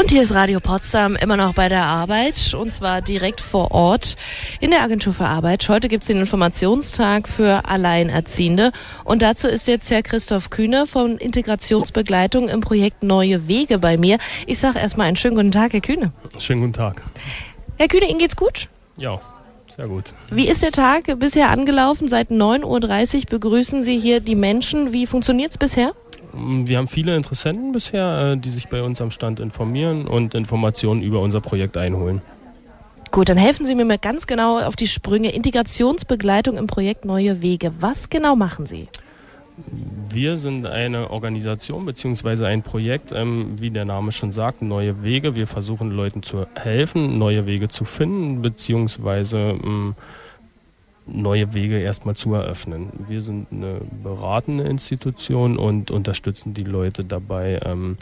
Und hier ist Radio Potsdam immer noch bei der Arbeit und zwar direkt vor Ort in der Agentur für Arbeit. Heute gibt es den Informationstag für Alleinerziehende und dazu ist jetzt Herr Christoph Kühne von Integrationsbegleitung im Projekt Neue Wege bei mir. Ich sage erstmal einen schönen guten Tag, Herr Kühne. Schönen guten Tag. Herr Kühne, Ihnen geht's gut? Ja, sehr gut. Wie ist der Tag bisher angelaufen? Seit 9:30 Uhr begrüßen Sie hier die Menschen. Wie funktioniert es bisher? Wir haben viele Interessenten bisher, die sich bei uns am Stand informieren und Informationen über unser Projekt einholen. Gut, dann helfen Sie mir mal ganz genau auf die Sprünge. Integrationsbegleitung im Projekt Neue Wege. Was genau machen Sie? Wir sind eine Organisation bzw. ein Projekt, wie der Name schon sagt, Neue Wege. Wir versuchen Leuten zu helfen, neue Wege zu finden bzw. neue Wege erstmal zu eröffnen. Wir sind eine beratende Institution und unterstützen die Leute dabei,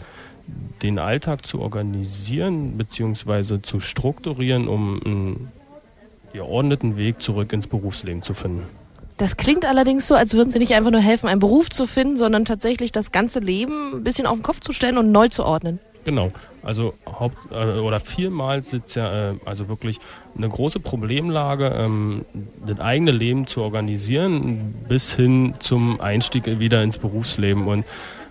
den Alltag zu organisieren bzw. zu strukturieren, um einen geordneten Weg zurück ins Berufsleben zu finden. Das klingt allerdings so, als würden Sie nicht einfach nur helfen, einen Beruf zu finden, sondern tatsächlich das ganze Leben ein bisschen auf den Kopf zu stellen und neu zu ordnen. Genau, also vielmals ist ja also wirklich eine große Problemlage, das eigene Leben zu organisieren, bis hin zum Einstieg wieder ins Berufsleben. Und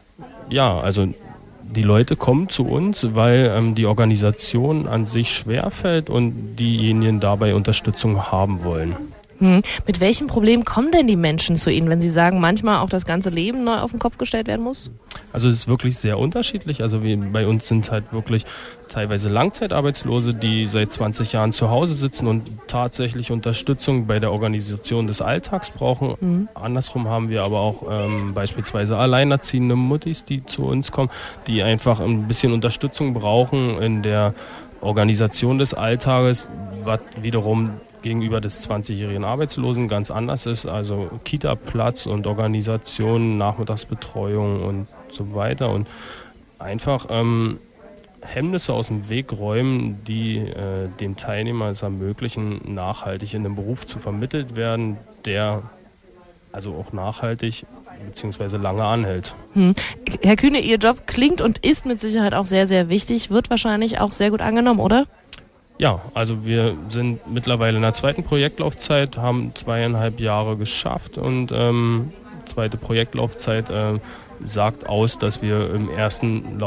ja, also die Leute kommen zu uns, weil die Organisation an sich schwerfällt und diejenigen dabei Unterstützung haben wollen. Mit welchen Problemen kommen denn die Menschen zu Ihnen, wenn Sie sagen, manchmal auch das ganze Leben neu auf den Kopf gestellt werden muss? Also es ist wirklich sehr unterschiedlich. Also bei uns sind halt wirklich teilweise Langzeitarbeitslose, die seit 20 Jahren zu Hause sitzen und tatsächlich Unterstützung bei der Organisation des Alltags brauchen. Andersrum haben wir aber auch beispielsweise alleinerziehende Muttis, die zu uns kommen, die einfach ein bisschen Unterstützung brauchen in der Organisation des Alltages, was wiederum gegenüber des 20-jährigen Arbeitslosen ganz anders ist, also Kita-Platz und Organisation, Nachmittagsbetreuung und so weiter und einfach Hemmnisse aus dem Weg räumen, die dem Teilnehmer es ermöglichen, nachhaltig in den Beruf zu vermittelt werden, der also auch nachhaltig bzw. lange anhält. Herr Kühne, Ihr Job klingt und ist mit Sicherheit auch sehr, sehr wichtig, wird wahrscheinlich auch sehr gut angenommen, oder? Ja, also wir sind mittlerweile in der zweiten Projektlaufzeit, haben 2,5 Jahre geschafft und zweite Projektlaufzeit sagt aus, dass wir im ersten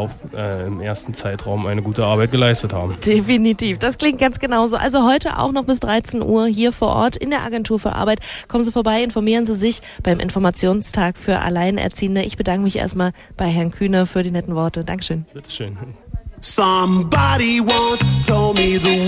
Zeitraum eine gute Arbeit geleistet haben. Definitiv, das klingt ganz genauso. Also heute auch noch bis 13 Uhr hier vor Ort in der Agentur für Arbeit. Kommen Sie vorbei, informieren Sie sich beim Informationstag für Alleinerziehende. Ich bedanke mich erstmal bei Herrn Kühne für die netten Worte. Dankeschön. Bitteschön. Somebody once told me the